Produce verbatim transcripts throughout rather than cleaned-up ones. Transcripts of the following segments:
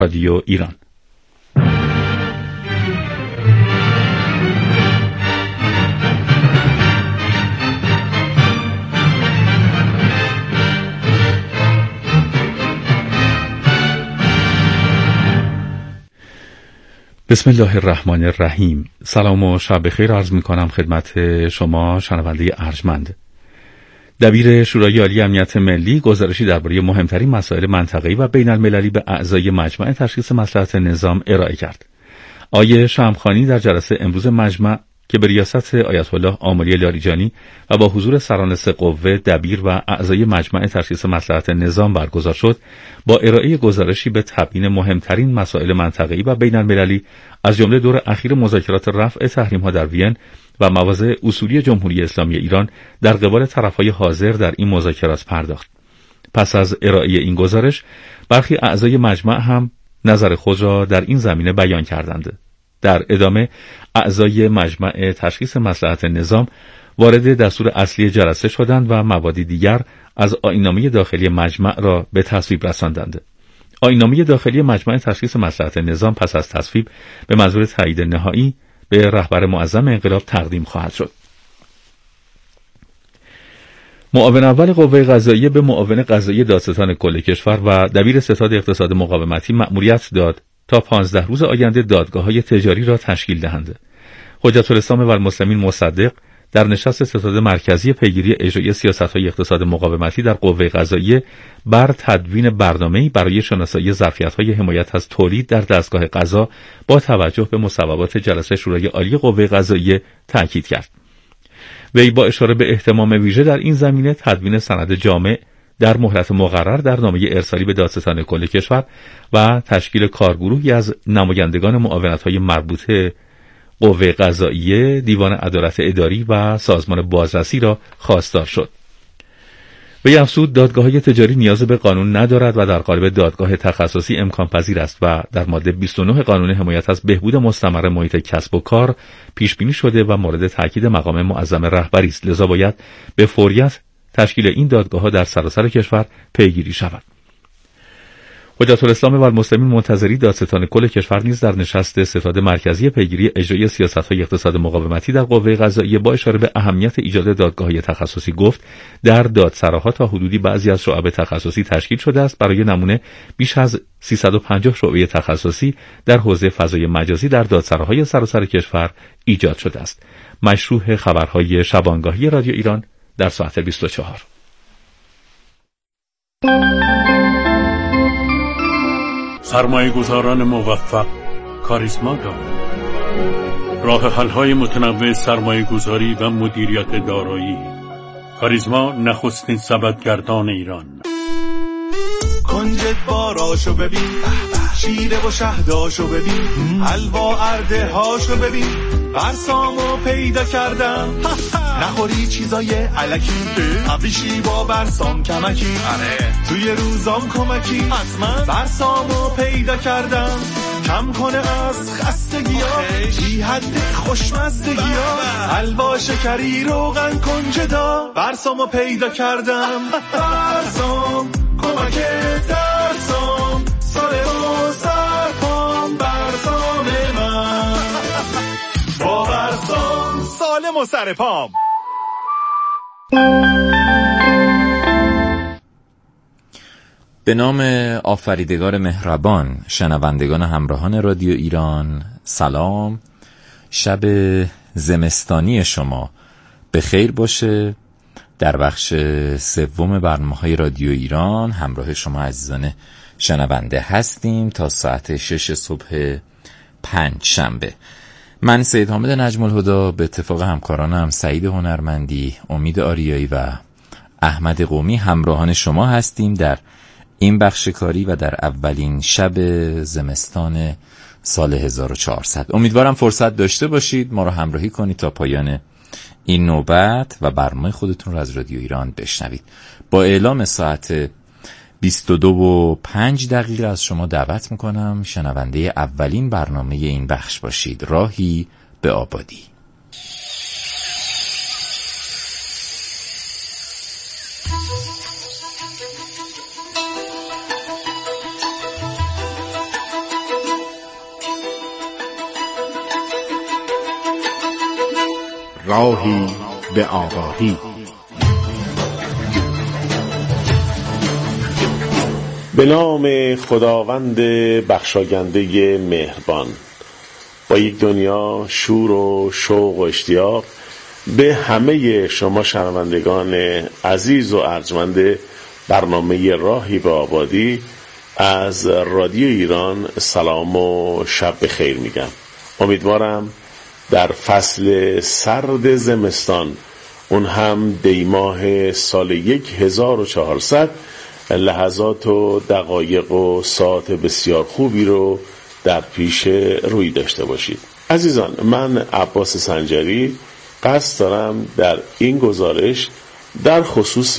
رادیو ایران. بسم الله الرحمن الرحیم. سلام و شب بخیر عرض می کنم خدمت شما شنونده ارجمند. دبیر شورای عالی امنیت ملی گزارشی درباره مهمترین مسائل منطقه‌ای و بین المللی به اعضای مجمع تشخیص مصلحت نظام ارائه کرد. آیه شمخانی در جلسه امروز مجمع که به ریاست آیت الله آملی لاریجانی و با حضور سران سه قوه دبیر و اعضای مجمع تشخیص مصلحت نظام برگزار شد، با ارائه گزارشی به تبیین مهمترین مسائل منطقه‌ای و بین المللی از جمله دور اخیر مذاکرات رفع تحریم‌ها در وین و مواضع اصولی جمهوری اسلامی ایران در قبال طرف‌های حاضر در این مذاکرات پرداخت. پس از ارائه این گزارش، برخی اعضای مجمع هم نظر خود را در این زمینه بیان کردند. در ادامه اعضای مجمع تشخیص مصلحت نظام وارد دستور اصلی جلسه شدند و موادی دیگر از آیین‌نامه داخلی مجمع را به تصویب رساندند. آیین‌نامه داخلی مجمع تشخیص مصلحت نظام پس از تصویب به منظور تایید نهایی به رهبر معظم انقلاب تقدیم خواهد شد. معاون اول قوه قضاییه به معاون قضایی دادستان کل کشور و دبیر ستاد اقتصاد مقاومتی مأموریت داد تا پانزده روز آینده دادگاه‌های تجاری را تشکیل دهند. حجت الاسلام و المسلمین مصدق در نشست ستاد مرکزی پیگیری اجرای سیاست‌های اقتصاد مقاومتی در قوه قضاییه بر تدوین برنامه‌ای برای شناسایی ظرفیت‌های حمایت از تولید در دستگاه قضا با توجه به مصوبات جلسه شورای عالی قوه قضاییه تاکید کرد. وی با اشاره به اهتمام ویژه در این زمینه تدوین سند جامع در مهلت مقرر در نامه ارسالی به دادستان کل کشور و تشکیل کارگروهی از نمایندگان معاونت‌های مربوطه قوه قضاییه، دیوان عدالت اداری و سازمان بازرسی را خواستار شد. وی افزود دادگاه‌های تجاری نیاز به قانون ندارد و در قالب دادگاه تخصصی امکان پذیر است و در ماده بیست و نه قانون حمایت از بهبود مستمر محیط کسب و کار پیش بینی شده و مورد تاکید مقام معظم رهبری است، لذا باید به فوریت تشکیل این دادگاه‌ها در سراسر کشور پیگیری شود. حجت الاسلام و المسلمین منتظری دادستان کل کشور نیز در نشست ستاد مرکزی پیگیری اجرای سیاست‌های اقتصاد مقاومتی در قوه قضاییه با اشاره به اهمیت ایجاد دادگاه‌های تخصصی گفت در دادسراها تا حدودی بعضی از شعب تخصصی تشکیل شده است. برای نمونه بیش از سیصد و پنجاه شعبه تخصصی در حوزه فضای مجازی در دادسراهای سراسر کشور ایجاد شده است. مشروع خبرهای شبانگاهی رادیو ایران در ساعت بیست و چهار. سرمایه‌گذاران موفق کاریزما دارند. راه حل‌های متنوع سرمایه‌گذاری و مدیریت دارایی. کاریزما نخستین سبدگردان ایران. کنجد باراشو ببین، شیره و شهداشو ببین، حلوا ارده هاشو ببین، برسامو پیدا کردم. نخوری چیزای علکی، قبلیشی با برسام کمکی، توی روزام کمکی، حتما برسامو پیدا کردم. کم کنه از خستگی ها، بی حد خوشمزدگی ها، حلوا شکری روغن کنجدا، برسامو پیدا کردم. برسام کمک درسام، ساله و سرپام، برسام من با برسام سالم و سرپام. به نام آفریدگار مهربان، شنوندگان همراهان رادیو ایران، سلام. شب زمستانی شما به خیر باشه. در بخش سوم برنامه‌های رادیو ایران همراه شما عزیزان شنونده هستیم تا ساعت شش صبح پنج شنبه. من سید حامد نجم الهدی به اتفاق همکارانم سعید هنرمندی، امید آریایی و احمد قومی همراهان شما هستیم در این بخش کاری و در اولین شب زمستان سال هزار و چهارصد. امیدوارم فرصت داشته باشید ما رو همراهی کنید تا پایان این نوبت و برنامه خودتون رو از رادیو ایران بشنوید. با اعلام ساعت بیست و دو و پنج دقیقه از شما دعوت میکنم شنونده اولین برنامه این بخش باشید. راهی به آبادی. راهی به آگاهی. به نام خداوند بخشاینده مهربان. با یک دنیا شور و شوق و اشتیاق به همه شما شنوندگان عزیز و ارجمند برنامه راهی به آبادی از رادیو ایران سلام و شب بخیر میگم. امیدوارم در فصل سرد زمستان، اون هم دیماه سال یک هزار و چهارصد، لحظات و دقایق و ساعت بسیار خوبی رو در پیش روی داشته باشید. عزیزان، من عباس سنجری قصد دارم در این گزارش در خصوص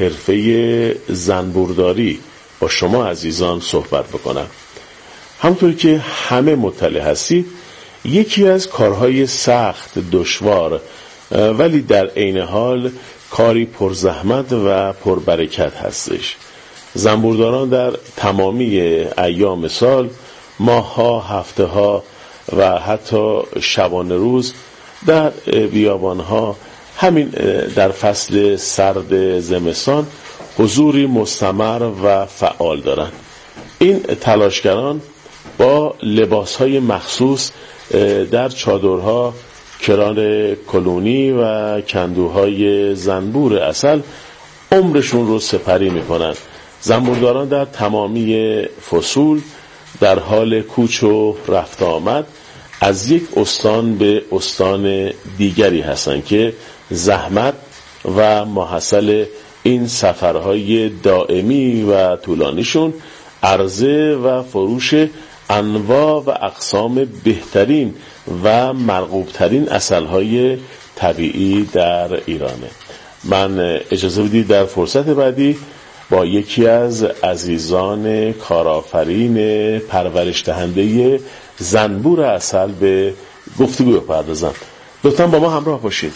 حرفه زنبورداری با شما عزیزان صحبت بکنم. همطور که همه مطلع هستید، یکی از کارهای سخت، دشوار ولی در عین حال کاری پرزحمت و پربرکت هستش. زنبورداران در تمامی ایام سال، ماه‌ها، هفته‌ها و حتی شبانه روز در بیابان‌ها، همین در فصل سرد زمستان، حضوری مستمر و فعال دارند. این تلاشگران با لباس‌های مخصوص در چادرها، کران کلونی و کندوهای زنبور عسل عمرشون رو سپری می‌کنند. زنبورداران در تمامی فصول در حال کوچ و رفت آمد از یک استان به استان دیگری هستند که زحمت و ماحصل این سفرهای دائمی و طولانیشون عرضه و فروش انواع و اقسام بهترین و مرغوبترین عسل‌های طبیعی در ایرانه. من اجازه بدید در فرصت بعدی با یکی از عزیزان کارآفرین پرورش دهنده زنبور عسل به گفتگو بپردازم. لطفاً با ما همراه باشید.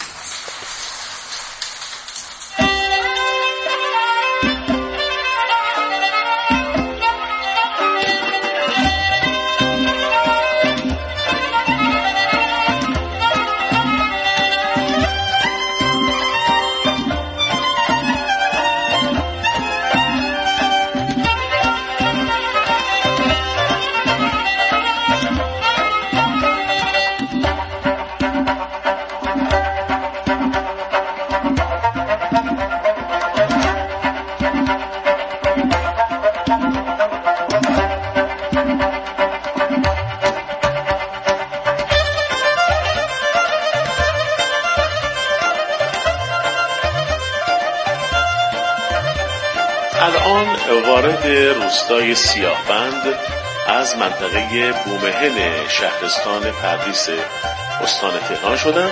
الان وارد روستای سیاهبند از منطقه بومهن شهرستان پردیس استان تهران شدم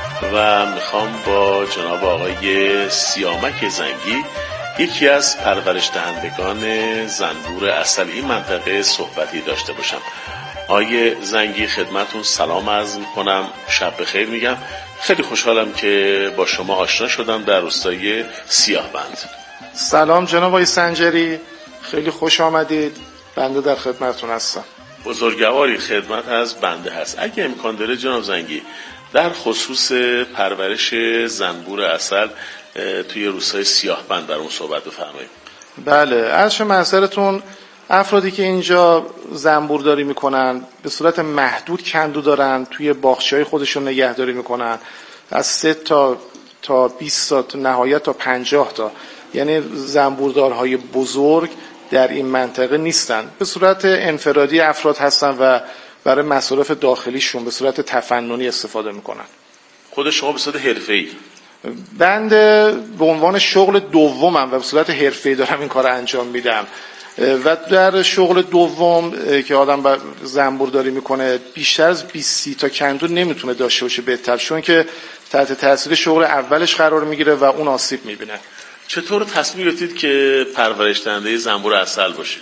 و میخوام با جناب آقای سیامک زنگی، یکی از پرورش دهندگان زنبور عسل این منطقه، صحبتی داشته باشم. آقای زنگی، خدمتون سلام عرض میکنم، شب بخیر میگم. خیلی خوشحالم که با شما آشنا شدم در روستای سیاهبند. سلام جناب آقای سنجری، خیلی خوش آمدید. بنده در خدمتتون هستم. بزرگواری خدمت از بنده هست. اگه امکان داره جناب زنگی در خصوص پرورش زنبور عسل توی روستای سیاهبند برامون صحبت بفرمایید. بله، از شما معذرتون، افرادی که اینجا زنبورداری میکنن به صورت محدود کندو دارن، توی باغچه‌های خودشون نگهداری میکنن، از سه تا تا بیست تا تا نهایت تا پنجاه تا، یعنی زنبوردارهای بزرگ در این منطقه نیستن. به صورت انفرادی افراد هستن و برای مصارف داخلیشون به صورت تفننی استفاده میکنن. خود شما به صورت حرفه‌ای؟ بنده به عنوان شغل دومم و به صورت حرفه‌ای دارم این کار انجام میدم و در شغل دوم که آدم زنبورداری میکنه بیشتر از بیست تا کندو نمیتونه داشته باشه بهتر، چون که تحت تاثیر شغل اولش قرار میگیره و اون آسیب میبینه. چطور تصمیم گرفتید که پرورش دهنده زنبور عسل باشید؟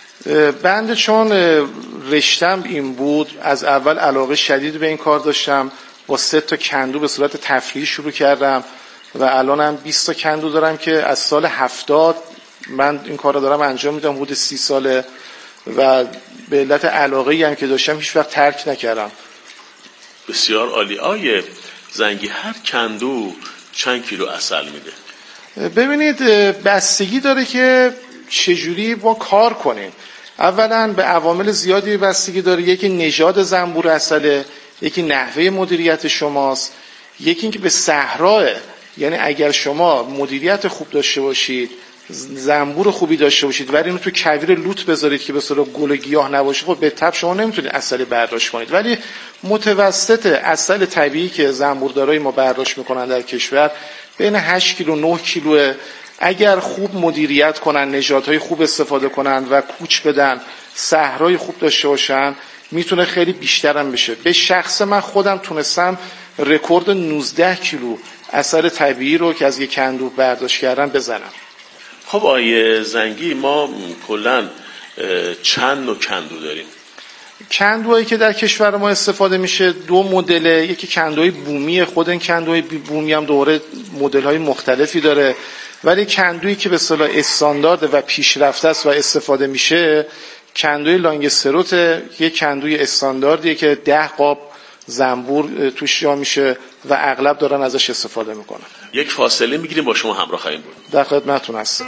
بنده چون رشتم این بود، از اول علاقه شدید به این کار داشتم. با سه تا کندو به صورت تفریحی شروع کردم و الانم بیست تا کندو دارم که از سال هفتاد من این کار رو دارم انجام میدم، حدود سی ساله و به علت علاقه‌ای هم که داشتم هیچ وقت ترک نکردم. بسیار عالی. آیه زنگی هر کندو چند کیلو عسل میده؟ ببینید بستگی داره که چجوری با کار کنیم. اولا به عوامل زیادی بستگی داره. یکی نژاد زنبور عسله، یکی نحوه مدیریت شماست، یکی اینکه به صحراه، یعنی اگر شما مدیریت خوب داشته باشید، زنبور خوبی داشته باشید ولی اینو تو کویر لوت بذارید که به اصطلاح گل و گیاه نباشه، خب به تبع شما نمیتونید عسل برداشت کنید. ولی متوسط عسل طبیعی که زنبوردارای ما برداشت میکنن در کشور بین هشت کیلو نه کیلو. اگر خوب مدیریت کنن، نژادهای خوب استفاده کنن و کوچ بدن، صحرای خوب داشته باشن، میتونه خیلی بیشتر هم بشه. به شخص من خودم تونستم رکورد نوزده کیلو عسل طبیعی رو که از یک کندو برداشت کردم بزنم. خب آیه زنگی، ما کلن چند نوع کندو داریم؟ کندوهایی که در کشور ما استفاده میشه دو مدله. یکی کندوهای بومی، خود این کندوهای بومی هم دوره مدل‌های مختلفی داره، ولی کندویی که به اصطلاح استاندارد و پیشرفته است و استفاده میشه کندوی لانگستروت. یک کندوی استانداردیه که ده قاب زنبور توش جا میشه و اغلب دارن ازش استفاده میکنن. یک فاصله میگیریم، با شما همراه خواهیم بود. در خدمتتون هستم.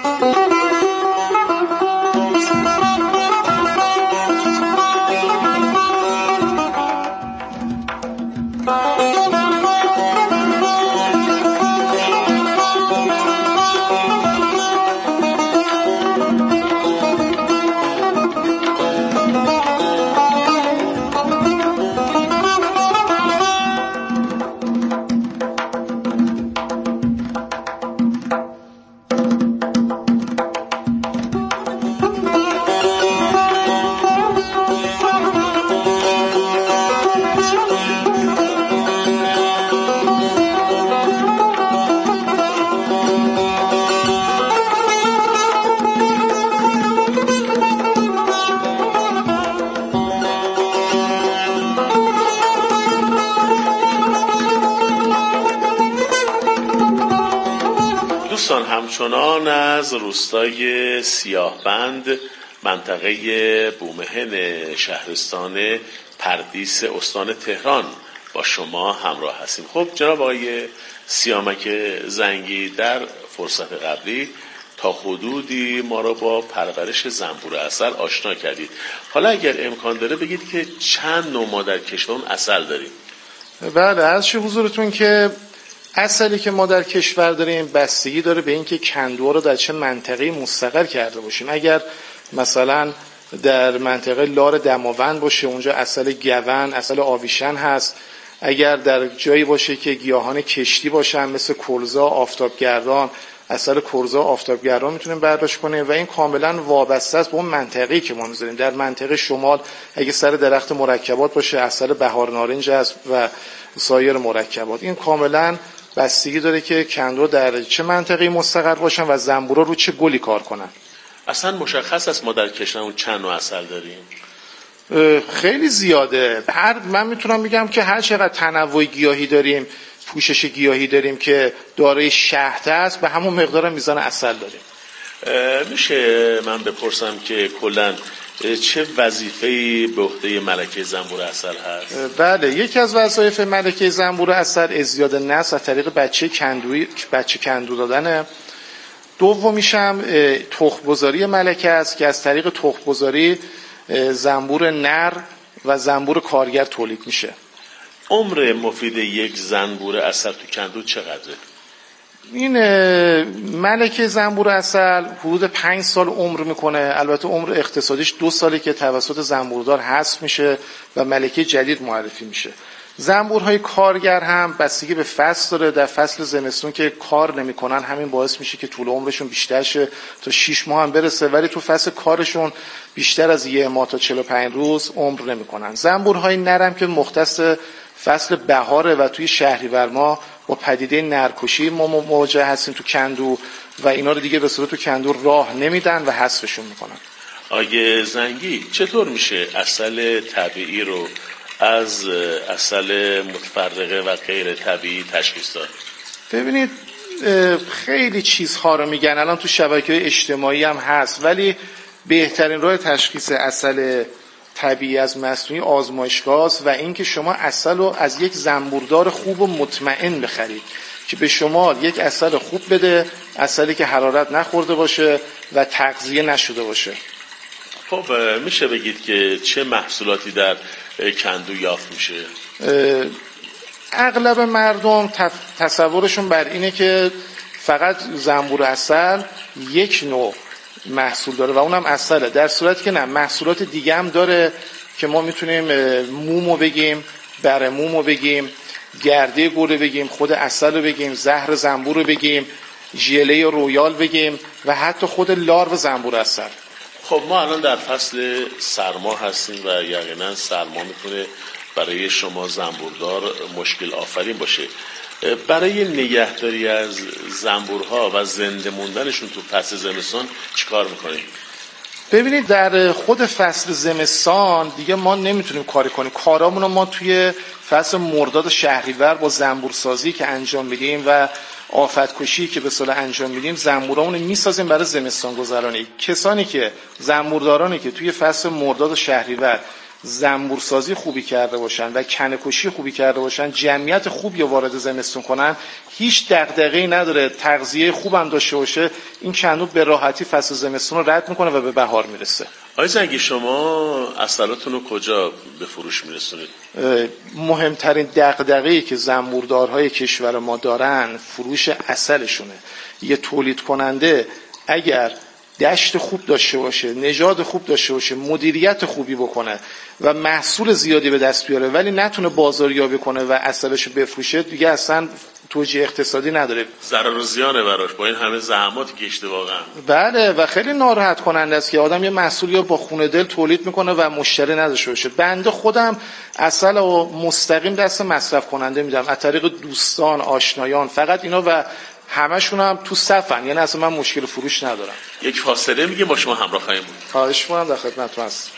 همچنان از روستای سیاهبند منطقه بومهن شهرستان پردیس استان تهران با شما همراه هستیم. خب جناب آقای سیامک زنگی، در فرصت قبلی تا حدودی ما را با پرورش زنبور عسل آشنا کردید. حالا اگر امکان داره بگید که چند نوع ما در کشورمون عسل داریم؟ بله، عرض شه حضورتون که عسلی که ما در کشور داریم بستگی داره به اینکه کندوها رو در چه منطقه‌ای مستقر کرده باشیم. اگر مثلا در منطقه لار دماوند باشه اونجا عسل گون، عسل آویشن هست. اگر در جایی باشه که گیاهان کشتی باشن مثل کلزا، آفتابگردان، عسل کلزا، آفتابگردان میتونیم برداشت کنیم و این کاملا وابسته است به اون منطقه‌ای که ما میذاریم. در منطقه شمال اگه سر درخت مرکبات باشه عسل بهار نارنج است و سایر مرکبات. این کاملا بستگی داره که کندو در چه منطقه‌ای مستقر باشن و زنبورا رو چه گلی کار کنن. اصلا مشخص است ما در کشورمون چند نوع عسل داریم؟ خیلی زیاده. هر من میتونم بگم که هر چقدر تنوع گیاهی داریم، پوشش گیاهی داریم که دارای شهد است، به همون مقدار میزان عسل داریم. میشه من بپرسم که کلاً چه وظیفه‌ای به عهده ملکه زنبور عسل هست؟ بله، یکی از وظایف ملکه زنبور عسل ازدیاد نسل از طریق بچه کندوی بچه کندو دادنه. دومیش هم تخم‌گذاری ملکه است که از طریق تخم‌گذاری زنبور نر و زنبور کارگر تولید میشه. عمر مفید یک زنبور عسل تو کندو چقدره؟ این ملکه زنبور عسل حدود پنج سال عمر میکنه. البته عمر اقتصادیش دو ساله که توسط زنبوردار حذف میشه و ملکه جدید معرفی میشه. زنبورهای کارگر هم بستگی به فصل داره. در فصل زمستون که کار نمیکنن همین باعث میشه که طول عمرشون بیشتر شه تا شش ماه هم برسه، ولی تو فصل کارشون بیشتر از یک ماه تا چهل و پنج روز عمر نمیکنن. زنبورهای نرم که مختص فصل بهاره و توی شهریور ماه با پدیده نرکشی ما مواجه هستیم تو کندو و اینا رو دیگه به صورت تو کندو راه نمیدن و حذفشون میکنن. آگه زنگی، چطور میشه عسل طبیعی رو از عسل متفرقه و غیر طبیعی تشخیص داد؟ ببینید خیلی چیزها رو میگن، الان تو شبکه‌های اجتماعی هم هست، ولی بهترین راه تشخیص عسل طبیعی از مصنوعی آزمایشگاه است و اینکه شما عسل رو از یک زنبوردار خوب و مطمئن بخرید که به شما یک عسل خوب بده، عسلی که حرارت نخورده باشه و تغذیه نشده باشه. خب میشه بگید که چه محصولاتی در کندو یافت میشه؟ اغلب مردم تصورشون بر اینه که فقط زنبور عسل یک نوع محصول داره و اونم عسله، در صورتی که نه، محصولات دیگه هم داره که ما میتونیم مومو بگیم، بره مومو بگیم، گرده گل بگیم، خود عسل رو بگیم، زهر زنبور رو بگیم، ژله رویال بگیم و حتی خود لارو زنبور عسل. خب ما الان در فصل سرما هستیم و یقینا سرما میتونه برای شما زنبوردار مشکل آفرین باشه. برای نگهداری از زنبورها و زنده موندنشون تو فصل زمستان چیکار میکنید؟ ببینید در خود فصل زمستان دیگه ما نمیتونیم کاری کنیم، کارامون رو ما توی فصل مرداد شهریور با زنبورسازی که انجام میدیم و آفتکشی که به صلاح انجام میدیم زنبورامون رو میسازیم برای زمستان گذرانی. کسانی که زنبوردارانی که توی فصل مرداد شهریور زنبورسازی خوبی کرده باشن و کنه‌کشی خوبی کرده باشن، جمعیت خوبی وارد زمستون کنن، هیچ دغدغه‌ای نداره، تغذیه خوب هم داشته باشه، این کندو به راحتی فصل زمستون رو رد میکنه و به بهار میرسه. آقای زنگی شما عسلاتون رو کجا به فروش میرسونید؟ مهمترین دغدغه‌ای که زنبوردارهای کشور ما دارن فروش عسلشونه. یه تولید کننده اگر دشت خوب داشته باشه، نژاد خوب داشته باشه، مدیریت خوبی بکنه و محصول زیادی به دست بیاره ولی نتونه بازاریابی کنه و عسلشو بفروشه، دیگه اصلا توجیه اقتصادی نداره، ضرر و زیانه براش با این همه زحماتی که کشیده واقعا. بله و خیلی ناراحت کننده است که آدم یه محصولی رو با خون دل تولید میکنه و مشتری نداشته باشه. بنده خودم عسل رو مستقیم دست مصرف کننده میدم از طریق دوستان، آشنایان، فقط اینا و همشون هم تو صفن، یعنی اصلا من مشکل فروش ندارم. یک فاصله میگه با شما همراه خواهیم بود. خواهش می‌کنم، در خدمتتون هستم.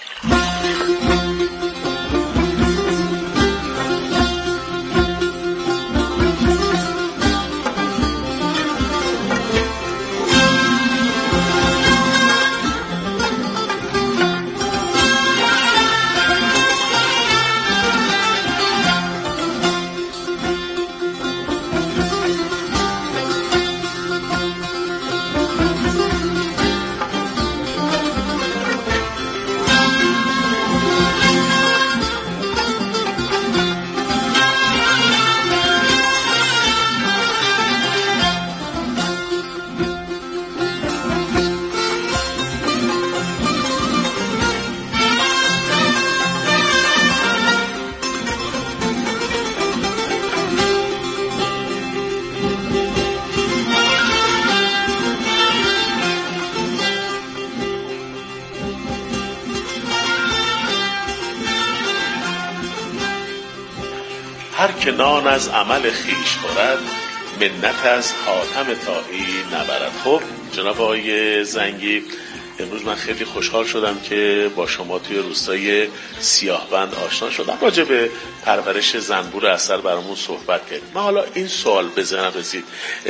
هر که نان از عمل خیش خورد منت از حاتم طایی نبرد. خب جناب آقای زنگی، امروز من خیلی خوشحال شدم که با شما توی روستای سیاهبند آشنا شدم، راجع به پرورش زنبور عسل برامون صحبت کردیم. من حالا این سوال به ذهنم رسید،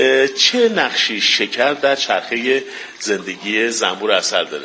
چه نقشی شکر در چرخه زندگی زنبور عسل داره؟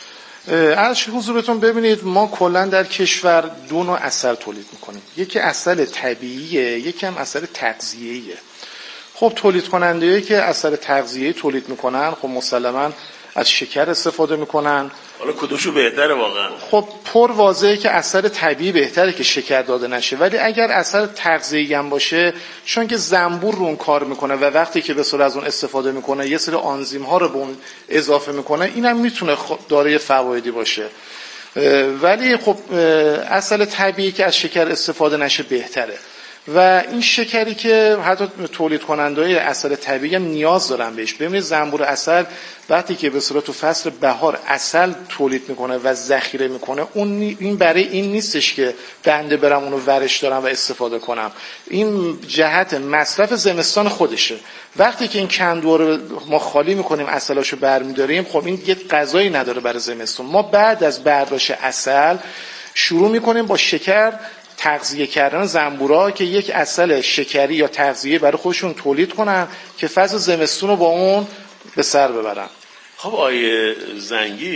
از حضورتون ببینید ما کلا در کشور دو نوع عسل تولید میکنیم، یکی عسل طبیعیه، یکی هم عسل تغذیه‌ایه. خب تولید کننده‌ای که عسل تغذیه‌ای تولید میکنن خب مسلماً از شکر استفاده میکنن. حالا کدومشو بهتره واقعا؟ خب پر واضحه که عسل طبیعی بهتره که شکر داده نشه، ولی اگر عسل تغذیه‌ای هم باشه، چون که زنبور رو اون کار میکنه و وقتی که به صورت از اون استفاده میکنه یه سری آنزیم ها رو به اون اضافه میکنه، اینم میتونه دارای فوایدی باشه. ولی خب عسل طبیعی که از شکر استفاده نشه بهتره و این شکری که حتی تولید کننده‌های عسل طبیعی هم نیاز دارن بهش. ببینید زنبور عسل وقتی که به صورت تو فصل بهار عسل تولید میکنه و ذخیره میکنه، اون این برای این نیستش که بنده برم اونو ورش دارم و استفاده کنم، این جهت مصرف زمستان خودشه. وقتی که این کندو رو ما خالی میکنیم عسلاشو برمیداریم، خب این دیگه غذایی نداره برای زمستون. ما بعد از برداشت عسل شروع میکنیم با شکر تغذیه کردن زنبورا که یک عسل شکری یا تغذیه برای خودشون تولید کنن که فصل زمستون رو با اون به سر ببرن. خب آیه زنگی،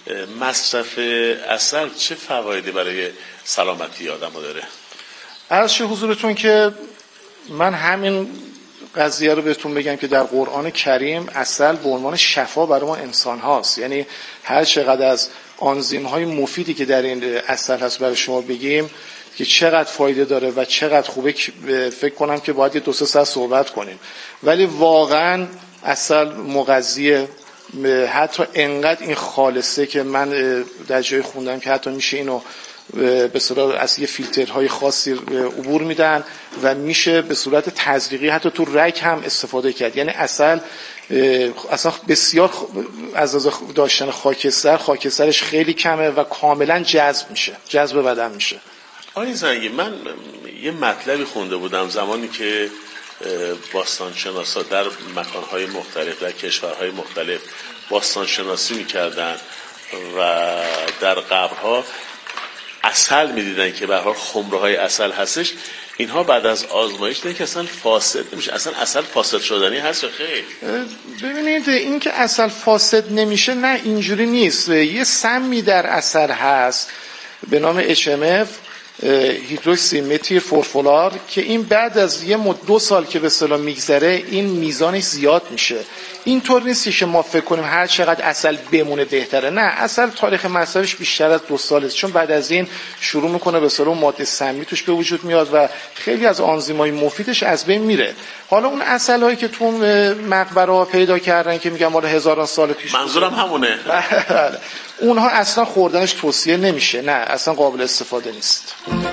مصرف عسل چه فوایدی برای سلامتی آدم داره؟ عرض شه حضورتون که من همین قضیه رو بهتون بگم که در قرآن کریم عسل به عنوان شفا برای ما انسان هاست. یعنی هر چقدر از آنزیم های مفیدی که در این عسل هست برای شما بگیم که چقدر فایده داره و چقدر خوبه، فکر کنم که باید یه دو سه ساعت صحبت کنیم. ولی واقعا عسل مغذیه، حتی انقدر این خالصه که من در جای خوندم که حتی میشه اینو به صورت از یه فیلترهای خاصی عبور میدن و میشه به صورت تزریقی حتی تو رگ هم استفاده کرد. یعنی عسل اصلا بسیار از داشتن خاکستر، خاکسترش خیلی کمه و کاملا جذب میشه، جذب بدن میشه. آقای زنگی، من یه مطلبی خونده بودم زمانی که باستانشناسا در مکانهای مختلف در کشورهای مختلف باستانشناسی میکردن و در قبرها عسل میدیدن که به هر حال خمره‌های عسل هستش، اینها بعد از آزمایش دیدن که اصلا فاسد نمیشه. اصلا عسل فاسد شدنی هست یا خیر؟ ببینید این که عسل فاسد نمیشه، نه اینجوری نیست. یه سمی در عسل هست به نام اچ ام اف، هیدروکسی متیل فورفولار، که این بعد از یه مد دو سال که به اصطلاح میگذره این میزانش زیاد میشه. اینطور نیست که ما فکر کنیم هر چقدر عسل بمونه بهتره. نه، عسل تاریخ مصرفش بیشتر از دو ساله، چون بعد از این شروع میکنه به اصطلاح ماده سمی توش به وجود میاد و خیلی از آنزیم‌های مفیدش از بین میره. حالا اون عسل‌هایی که تو مقبره‌ها پیدا کردن که میگم مال هزاران سال پیش، منظورم همونه، اونها اصلا خوردنش توصیه نمیشه، نه اصلا قابل استفاده نیست.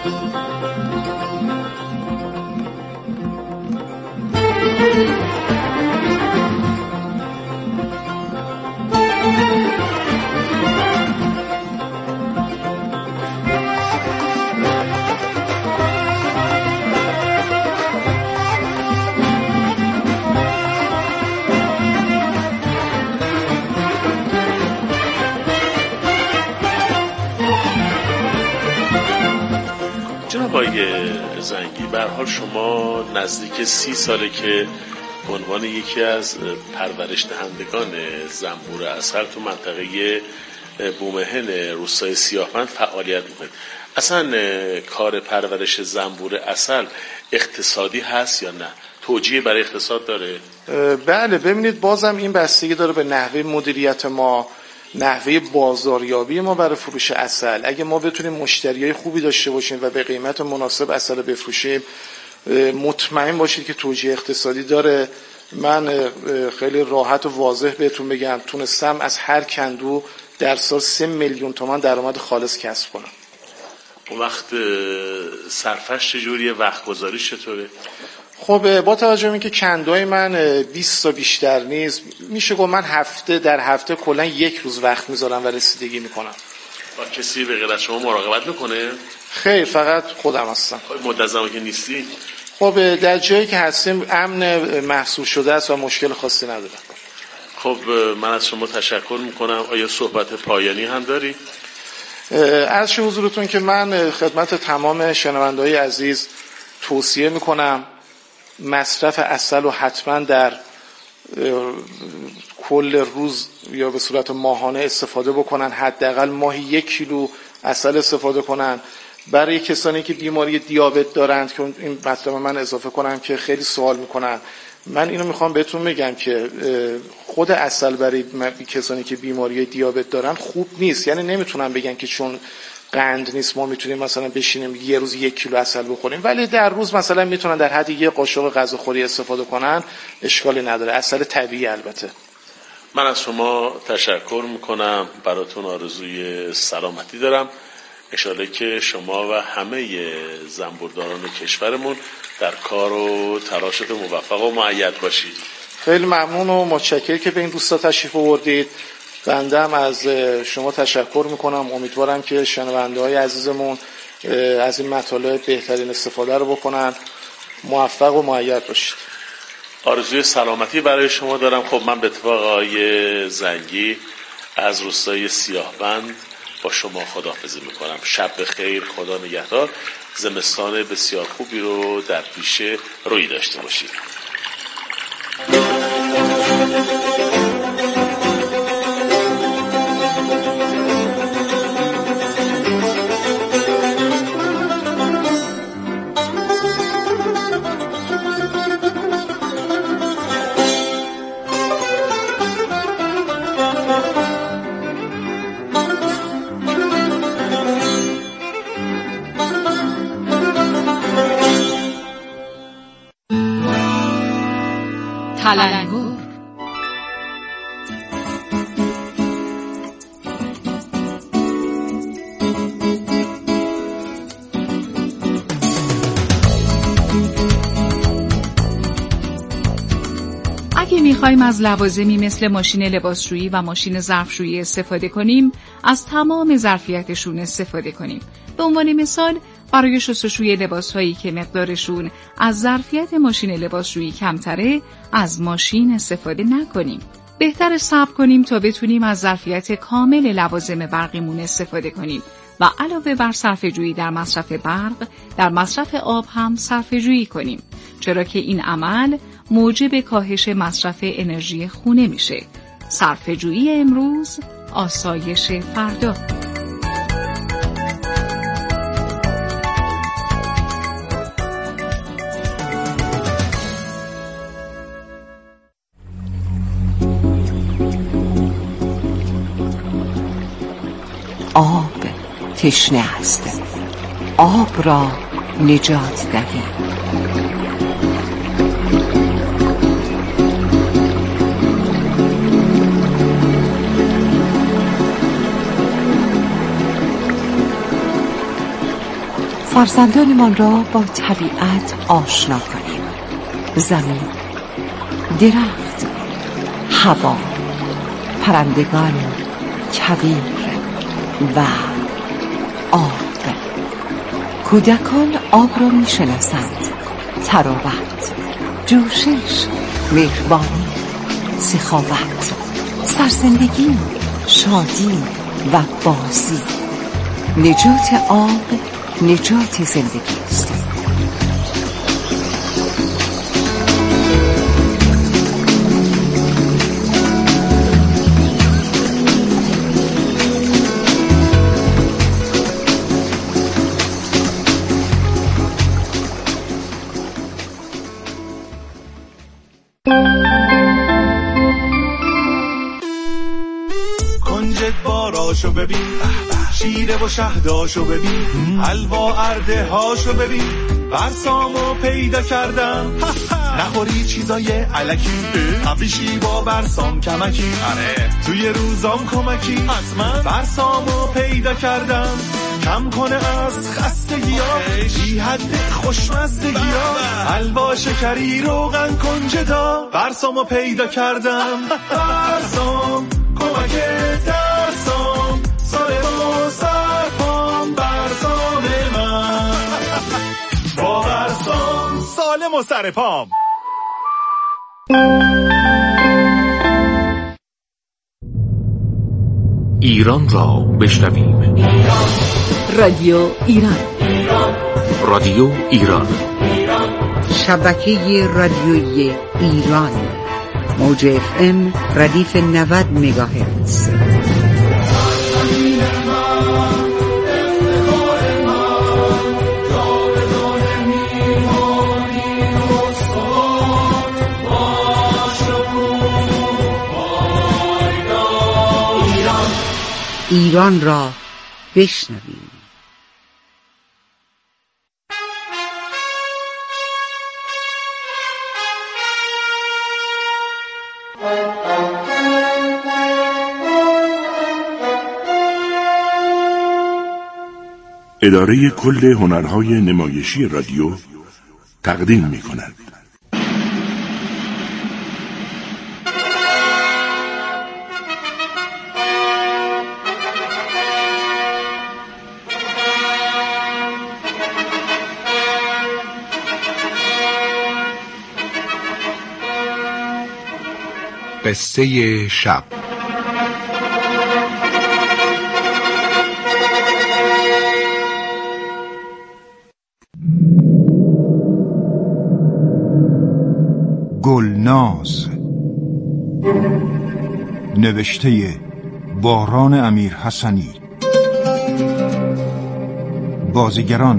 آقای زنگی، به هر حال شما نزدیک سی ساله که به عنوان یکی از پرورش دهندگان زنبور عسل تو منطقه بومهن روستای سیاهبند فعالیت میکنید. اصلا کار پرورش زنبور عسل اقتصادی هست یا نه؟ توجیه برای اقتصاد داره؟ بله، ببینید بازم این بستگی داره به نحوه مدیریت ما، نحوه بازاریابی ما برای فروش عسل. اگه ما بتونیم مشتریای خوبی داشته باشیم و به قیمت مناسب عسل بفروشیم، مطمئن باشید که توجیه اقتصادی داره. من خیلی راحت و واضح بهتون بگم تونستم از هر کندو در سال سه میلیون تومان درآمد خالص کسب کنم. اون وقت صرفش چجوریه؟ وقت گذاریش چطوره؟ خب با توجه به اینکه کندوهای من بیست تا بیشتر نیست، میشه گفت من هفته در هفته کلا یک روز وقت میذارم و رسیدگی میکنم. با کسی به غیر از شما مراقبت میکنه؟ خیر، فقط خودم هستم. خب مدت زمانی که نیستی؟ خب در جایی که هستیم امن محسوب شده است و مشکل خاصی ندارم. خب من از شما تشکر میکنم. آیا صحبت پایانی هم داری؟ از حضورتون که من خدمت تمام شنونده‌های عزیز توصیه میکنم مصرف عسل رو حتما در کل روز یا به صورت ماهانه استفاده بکنن. حداقل ماهی یک کیلو عسل استفاده کنن. برای کسانی که بیماری دیابت دارند که این مطلب من اضافه کنم که خیلی سوال میکنن، من اینو میخوام بهتون بگم که خود عسل برای کسانی که بیماری دیابت دارن خوب نیست. یعنی نمیتونم بگن که چون قند نیست ما میتونیم مثلا بشینیم یه روز یک کیلو عسل بخوریم، ولی در روز مثلا میتونن در حد یه قاشق غذاخوری استفاده کنن، اشکالی نداره. عسل طبیعی البته. من از شما تشکر میکنم، براتون آرزوی سلامتی دارم. انشالله که شما و همه زنبورداران کشورمون در کار و تلاشت موفق و مؤید باشید. خیلی ممنون و متشکرم که به این دوستا تشریف آوردید. بنده هم از شما تشکر میکنم. امیدوارم که شنونده‌های عزیزمون از این مطالب بهترین استفاده رو بکنن. موفق و مؤید باشید. آرزوی سلامتی برای شما دارم. خب من به اتفاق آقای زنگی از روستای سیاهبند با شما خداحافظی میکنم. شب بخیر، خدا نگهدار. زمستان بسیار خوبی رو در پیش روی داشته باشید. تلنگر. اگه میخوایم از لوازمی مثل ماشین لباسشویی و ماشین ظرفشویی استفاده کنیم، از تمام ظرفیتشون استفاده کنیم. به عنوان مثال، برای شستشوی لباسهایی که مقدارشون از ظرفیت ماشین لباسشویی کمتره، از ماشین استفاده نکنیم. بهتر صبر کنیم تا بتونیم از ظرفیت کامل لوازم برقیمون استفاده کنیم و علاوه بر صرفه‌جویی در مصرف برق، در مصرف آب هم صرفه‌جویی کنیم، چرا که این عمل موجب کاهش مصرف انرژی خونه میشه. صرفه‌جویی امروز، آسایش فردا. آب تشنه است، آب را نجات دهید. فرزندانمان را با طبیعت آشنا کنیم. زمین، درخت، هوا، پرندگان، کویر و آب. کودکان آب را می شناسند. تراوت، جوشش، مهربانی، سخاوت، سرزندگی، شادی و بازی. نجات آب نجات زندگی است. کنجد باراشو ببین، شیره و شهداشو ببین، حلوا ارده هاشو ببین، برسامو پیدا کردم. نخوری چیزای علکی، ابریشی با برسام کمکی، آره توی روزام کمکی، حتما برسامو پیدا کردم. کم کنه از خستگی ها، بی حد خوشمزدگی ها، حلوا شکری روغن کنجدا، برسامو پیدا کردم. برسام کمک درسام، سالم و سرپام، برسام من با برسام سالم و سرپام. ایران را بشنویم. رادیو ایران. رادیو ایران. شبکه رادیویی ایران. موج اف ام ردیف نود مگاهرتز. ایران را بشنویم. اداره کل هنرهای نمایشی رادیو تقدیم می کند. قصه شب. گلناز، نوشته باران امیر حسنی. بازیگران